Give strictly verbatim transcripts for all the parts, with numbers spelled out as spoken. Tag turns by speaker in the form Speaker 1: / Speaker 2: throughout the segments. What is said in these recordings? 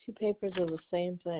Speaker 1: Two papers of the same thing.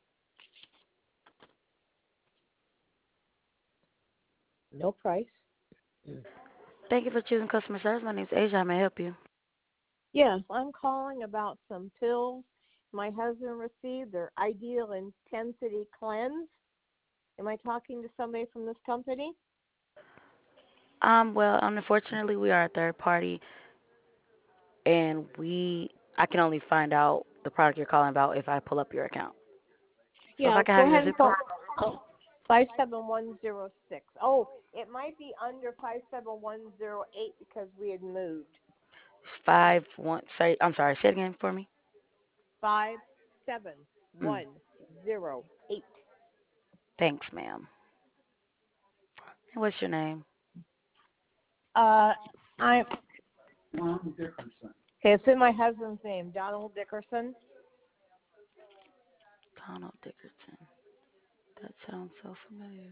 Speaker 1: No price.
Speaker 2: Thank you for choosing customer service. My name is Asia. How may I help you?
Speaker 1: Yes, I'm calling about some pills my husband received. They're Ideal Intensity Cleanse. Am I talking to somebody from this company?
Speaker 2: Um, well, unfortunately, we are a third party, and we I can only find out the product you're calling about if I pull up your account. So if
Speaker 1: Yeah,
Speaker 2: I can
Speaker 1: go
Speaker 2: have your
Speaker 1: ahead and
Speaker 2: zip
Speaker 1: call.
Speaker 2: code,
Speaker 1: Oh, five seven one zero six. Oh, it might be under five seven one zero eight because we had moved.
Speaker 2: five one. Say, I'm sorry. Say it again for me.
Speaker 1: Five seven
Speaker 2: Mm,
Speaker 1: one zero eight.
Speaker 2: thanks, ma'am. And what's your name?
Speaker 1: Uh, I. Okay, it's in my husband's name, Donald Dickerson.
Speaker 2: Donald Dickerson. That sounds so familiar.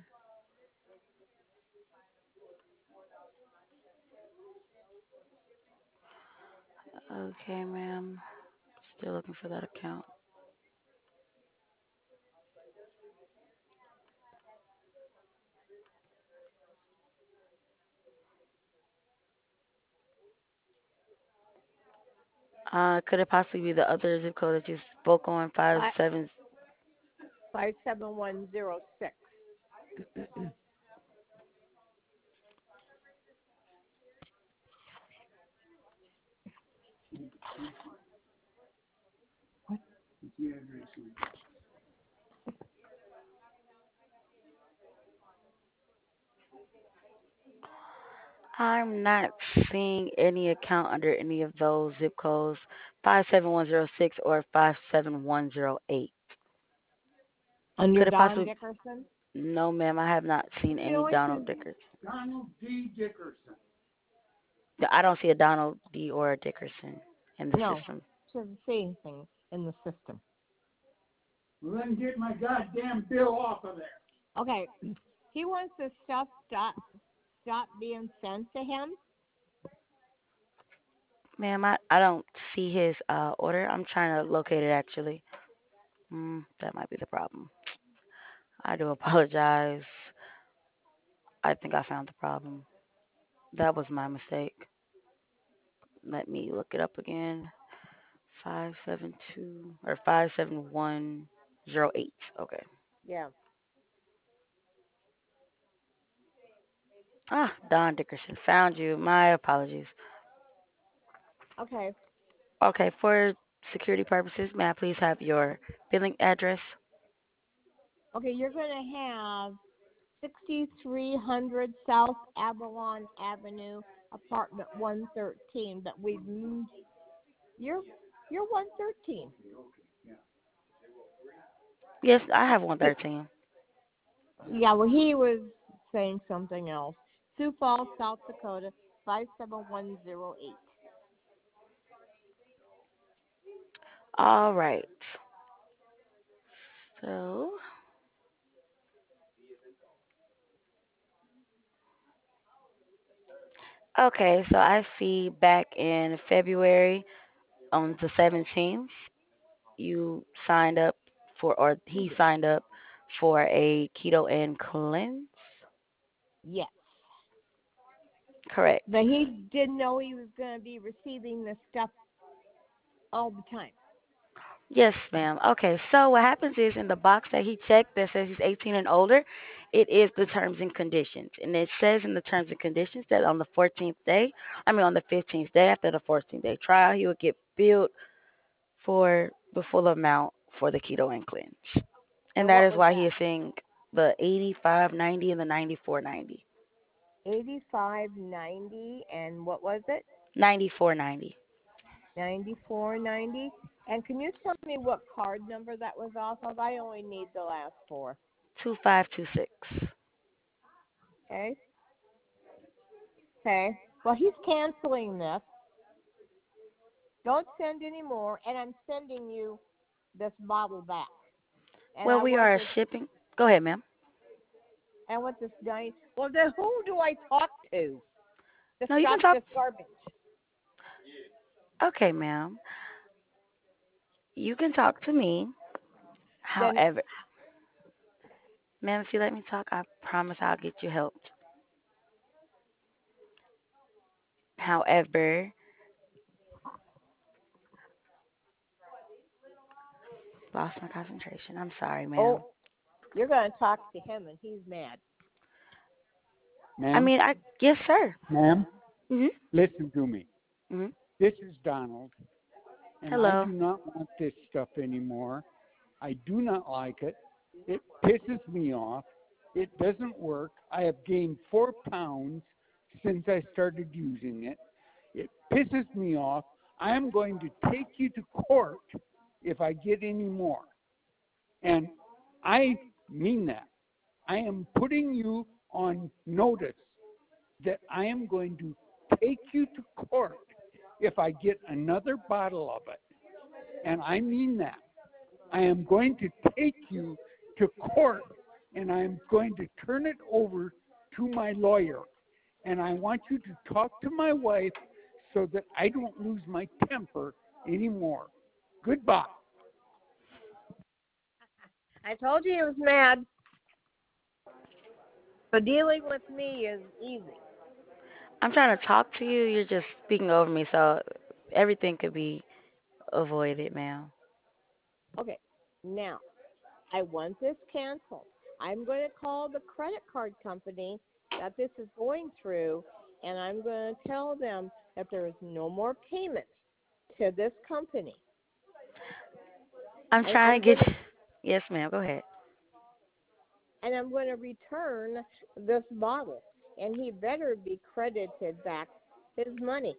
Speaker 2: Okay, ma'am. Still looking for that account. Uh, could it possibly be the other zip code that you spoke on? Five
Speaker 1: Five
Speaker 2: seven.
Speaker 1: five seven one zero six.
Speaker 2: I'm not seeing any account under any of those zip codes. Five seven one zero six or five seven one zero eight.
Speaker 1: Under
Speaker 2: Could it
Speaker 1: Don
Speaker 2: possibly?
Speaker 1: Dickerson.
Speaker 2: No, ma'am. I have not seen
Speaker 1: You know
Speaker 2: any
Speaker 1: what?
Speaker 2: Donald
Speaker 1: You,
Speaker 2: Dickers. I don't see a Donald D or a Dickerson in the
Speaker 1: no,
Speaker 2: system.
Speaker 1: shouldn't say anything in the system.
Speaker 3: Well, then get my goddamn bill off of there.
Speaker 1: Okay, he wants the stuff stop stop being sent to him.
Speaker 2: Ma'am, I, I don't see his uh order. I'm trying to locate it actually. Mm, that might be the problem. I do apologize. I think I found the problem. That was my mistake. Let me look it up again. Five seven two or five seven one zero eight. Okay.
Speaker 1: Yeah.
Speaker 2: Ah, Don Dickerson. Found you. My apologies.
Speaker 1: Okay.
Speaker 2: Okay, for security purposes, may I please have your billing address?
Speaker 1: Okay, you're gonna have sixty-three hundred South Avalon Avenue, apartment one thirteen. But we've moved. You're you're one thirteen.
Speaker 2: Yes, I have one thirteen.
Speaker 1: Yeah. Well, he was saying something else. Sioux Falls, South Dakota, five seven one zero eight.
Speaker 2: All right. So, okay, so I see back in February on the seventeenth, you signed up for, or he signed up for a keto and cleanse.
Speaker 1: Yes.
Speaker 2: Correct.
Speaker 1: But he didn't know he was going to be receiving this stuff all the time.
Speaker 2: Yes, ma'am. Okay, so what happens is in the box that he checked that says he's eighteen and older, it is the terms and conditions. And it says in the terms and conditions that on the fourteenth day, I mean on the fifteenth day after the fourteenth day trial, he will get billed for the full amount for the keto and cleanse. And
Speaker 1: And
Speaker 2: that
Speaker 1: what
Speaker 2: is
Speaker 1: was
Speaker 2: why he
Speaker 1: that?
Speaker 2: is seeing the eighty-five ninety and the ninety-four ninety.
Speaker 1: eighty-five ninety, and what was it?
Speaker 2: ninety-four ninety.
Speaker 1: ninety-four ninety. And can you tell me what card number that was off of? I only need the last four.
Speaker 2: two five two six.
Speaker 1: Okay. Okay. Well, he's canceling this. Don't send any more, and I'm sending you this bottle back. And
Speaker 2: Well,
Speaker 1: I
Speaker 2: we
Speaker 1: want
Speaker 2: are
Speaker 1: this.
Speaker 2: shipping. Go ahead, ma'am.
Speaker 1: I want this nice. Well, then who do I talk to to
Speaker 2: No, you can
Speaker 1: stop
Speaker 2: talk.
Speaker 1: this garbage?
Speaker 2: Okay, ma'am. You can talk to me.
Speaker 1: Then
Speaker 2: However, ma'am, if you let me talk, I promise I'll get you help. However, lost my concentration. I'm sorry, ma'am.
Speaker 1: oh, you're going to talk to him, and he's mad.
Speaker 2: I
Speaker 3: Ma'am,
Speaker 2: mean, I yes, sir.
Speaker 3: ma'am,
Speaker 2: Mhm.
Speaker 3: listen to me.
Speaker 2: Mhm.
Speaker 3: This is Donald, and I
Speaker 2: Hello.
Speaker 3: do not want this stuff anymore. I do not like it. It pisses me off. It doesn't work. I have gained four pounds since I started using it. It pisses me off. I am going to take you to court if I get any more. And I mean that. I am putting you on notice that I am going to take you to court if I get another bottle of it. And I mean that. I am going to take you to court and I am going to turn it over to my lawyer. And I want you to talk to my wife so that I don't lose my temper anymore. Goodbye.
Speaker 1: I told you he was mad. So dealing with me is easy.
Speaker 2: I'm trying to talk to you. You're just speaking over me, so everything could be avoided, ma'am.
Speaker 1: Okay, now I want this canceled. I'm going to call the credit card company that this is going through, and I'm going to tell them that there is no more payment to this company.
Speaker 2: I'm
Speaker 1: And
Speaker 2: trying
Speaker 1: I'm
Speaker 2: to
Speaker 1: going
Speaker 2: get
Speaker 1: to
Speaker 2: you. Yes, ma'am. Go ahead.
Speaker 1: and I'm going to return this bottle, and he better be credited back his money.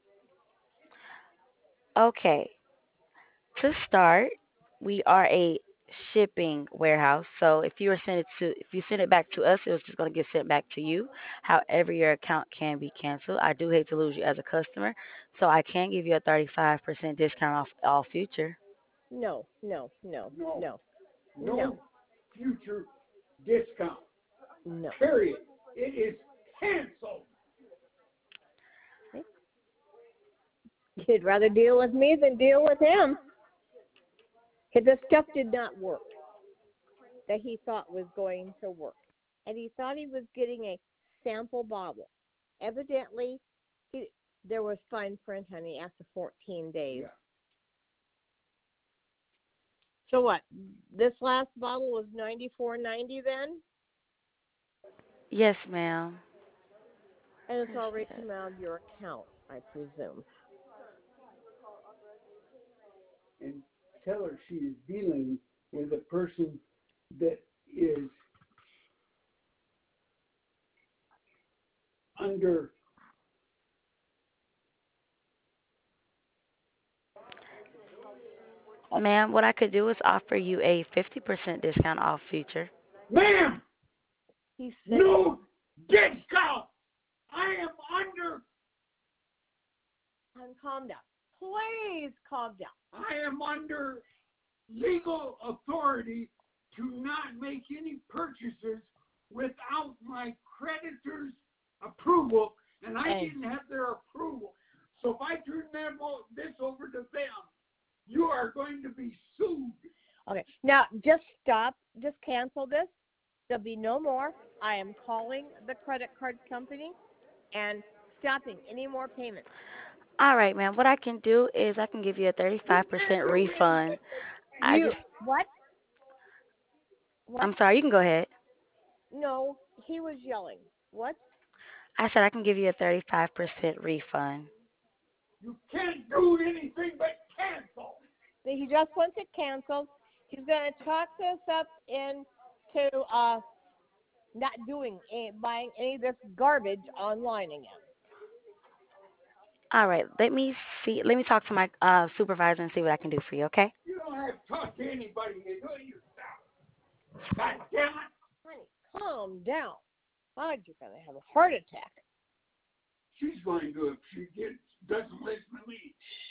Speaker 2: Okay. To start, we are a shipping warehouse. So if you were send it to if you send it back to us, it's just going to get sent back to you. However, your account can be canceled. I do hate to lose you as a customer, so I can give you a thirty-five percent discount off all future.
Speaker 1: No, no, no,
Speaker 3: No,
Speaker 1: no,
Speaker 3: no
Speaker 1: no,
Speaker 3: future discount.
Speaker 1: no.
Speaker 3: Period. It is canceled.
Speaker 1: He'd rather deal with me than deal with him. The stuff did not work that he thought was going to work. And he thought he was getting a sample bottle. Evidently, he, there was fine print, honey, after fourteen days.
Speaker 3: Yeah.
Speaker 1: So what? This last bottle was ninety-four ninety then?
Speaker 2: Yes, ma'am.
Speaker 1: And it's
Speaker 2: Where's she
Speaker 1: already
Speaker 2: at?
Speaker 1: come out of your account, I presume.
Speaker 3: And tell her she is dealing with a person that is under.
Speaker 2: Ma'am, what I could do is offer you a fifty percent discount off future.
Speaker 3: Ma'am,
Speaker 1: He said,
Speaker 3: no discount. I am under.
Speaker 1: and calm down. Please calm down.
Speaker 3: I am under legal authority to not make any purchases without my creditor's approval, and I
Speaker 1: Hey.
Speaker 3: didn't have their approval. So if I turn them o- this over to them, you are going to be sued.
Speaker 1: Okay. Now, just stop. Just cancel this. There'll be no more. I am calling the credit card company and stopping any more payments.
Speaker 2: All right, ma'am. What I can do is I can give you a thirty-five percent refund. I
Speaker 1: You
Speaker 2: just,
Speaker 1: what? What?
Speaker 2: I'm sorry. You can go ahead.
Speaker 1: No, he was yelling. What?
Speaker 2: I said I can give you a thirty-five percent refund.
Speaker 3: You can't do anything but cancel.
Speaker 1: He just wants it canceled. He's going to talk this up into uh, not doing any, buying any of this garbage online again.
Speaker 2: All right. Let me see. Let me talk to my uh, supervisor and see what I can do for you. Okay?
Speaker 3: You don't have to talk to anybody. You do it yourself. God damn it.
Speaker 1: Honey, calm down. God, you're going to have a heart attack.
Speaker 3: She's going to if she gets, doesn't listen to me.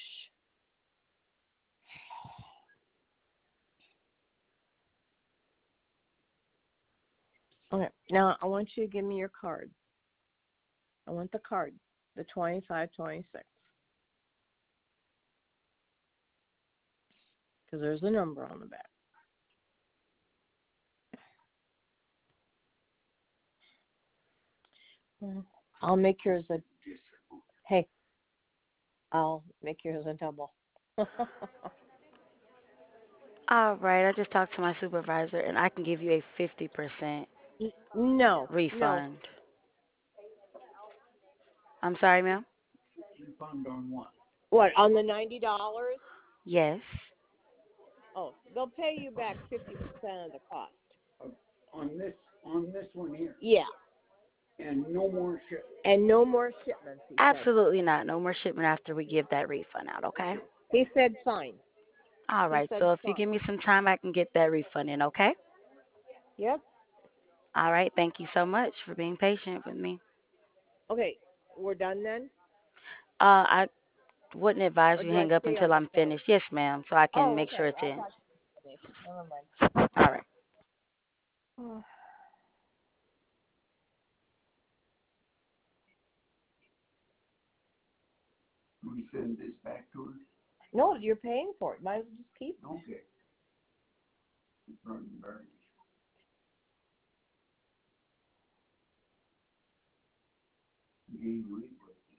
Speaker 1: Okay, now I want you to give me your card. I want the card, the twenty-five twenty-six. because there's a number on the back. Well, I'll make yours a, hey, I'll make yours a double.
Speaker 2: All right, I just talked to my supervisor, and I can give you a fifty percent
Speaker 1: no, no.
Speaker 2: refund. I'm sorry, ma'am?
Speaker 3: Refund on what?
Speaker 1: What, on the ninety dollars?
Speaker 2: Yes.
Speaker 1: Oh, they'll pay you back fifty percent of the cost.
Speaker 3: On this, on this one here.
Speaker 1: Yeah,
Speaker 3: And no more shit.
Speaker 1: and no more shipments, he said.
Speaker 2: Absolutely not. No more shipment after we give that refund out, okay?
Speaker 1: He said fine.
Speaker 2: All
Speaker 1: He
Speaker 2: right,
Speaker 1: said
Speaker 2: so if you
Speaker 1: fine.
Speaker 2: give me some time, I can get that refund in, okay?
Speaker 1: Yep.
Speaker 2: All right, thank you so much for being patient with me.
Speaker 1: Okay, we're done then?
Speaker 2: Uh, I wouldn't advise
Speaker 1: Or
Speaker 2: you
Speaker 1: do I
Speaker 2: hang up
Speaker 1: stay on
Speaker 2: until
Speaker 1: the
Speaker 2: I'm
Speaker 1: phone?
Speaker 2: finished. Yes, ma'am, so I can
Speaker 1: Oh,
Speaker 2: make sure
Speaker 1: okay.
Speaker 2: it's
Speaker 1: I
Speaker 2: in.
Speaker 1: thought you finished. Never mind.
Speaker 2: All right.
Speaker 1: Oh.
Speaker 3: We send this back to her?
Speaker 1: No, you're paying for it. Might as well just keep it.
Speaker 3: Okay. It's running garbage. Gain weight with it.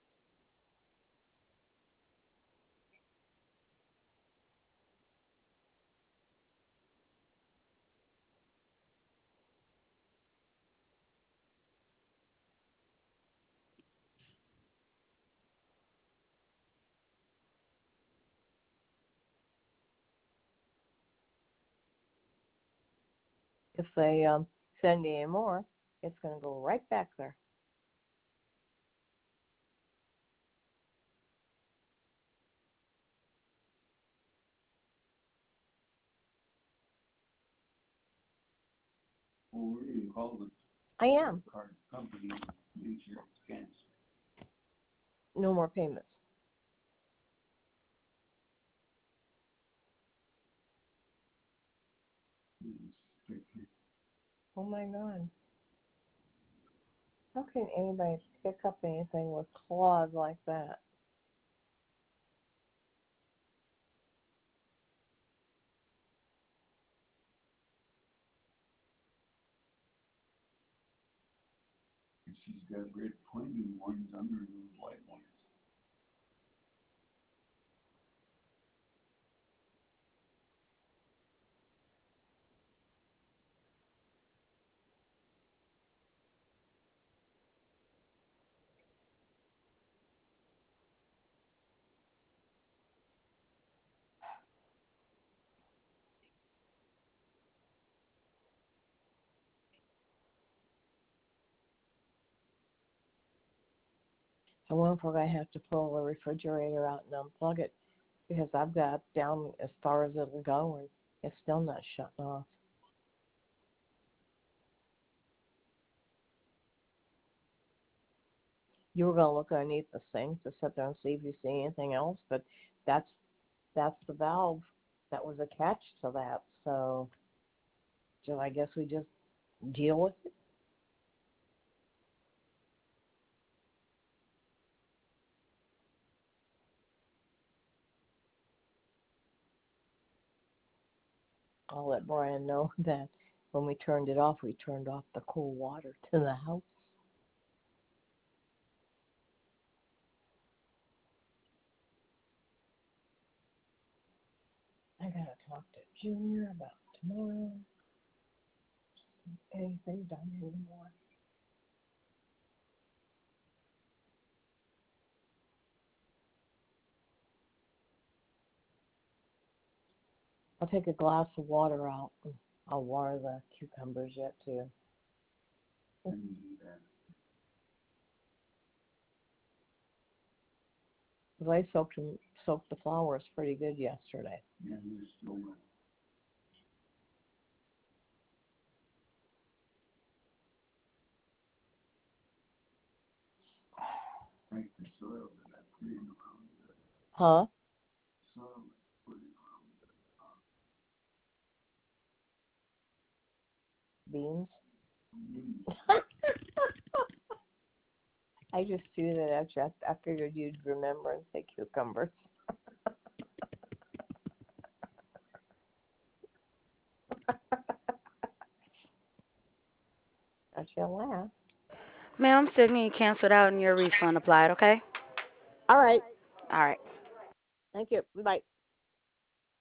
Speaker 1: If they um, send any more, it's going to go right back there.
Speaker 3: Well, we're gonna call the
Speaker 1: I am.
Speaker 3: card company, make sure it's canceled.
Speaker 1: No more payments. Oh my God. How can anybody pick up anything with claws like that?
Speaker 3: And she's got red pointy ones under those white ones.
Speaker 1: I wonder if I have to pull the refrigerator out and unplug it because I've got down as far as it'll go and it's still not shutting off. You were going to look underneath the sink to sit there and see if you see anything else, but that's that's the valve that was attached to that. So, so I guess we just deal with it. I'll let Brian know that when we turned it off, we turned off the cool water to the house. I gotta talk to Junior about tomorrow. Anything done anymore? I'll take a glass of water out. And I'll water the cucumbers yet too.
Speaker 3: And you do that.
Speaker 1: Cause I soaked them, soaked the flowers pretty good yesterday.
Speaker 3: Yeah, you're still wet. Like the soil that I put in around the
Speaker 1: Huh?
Speaker 3: soil I put in around
Speaker 1: Beans?
Speaker 3: the leaves.
Speaker 1: I just threw that at you. I, I figured you'd remember and say cucumbers. I shall laugh.
Speaker 2: Ma'am, I'm still getting canceled out and your refund applied, okay?
Speaker 1: All right.
Speaker 2: All right.
Speaker 1: Thank you. Bye.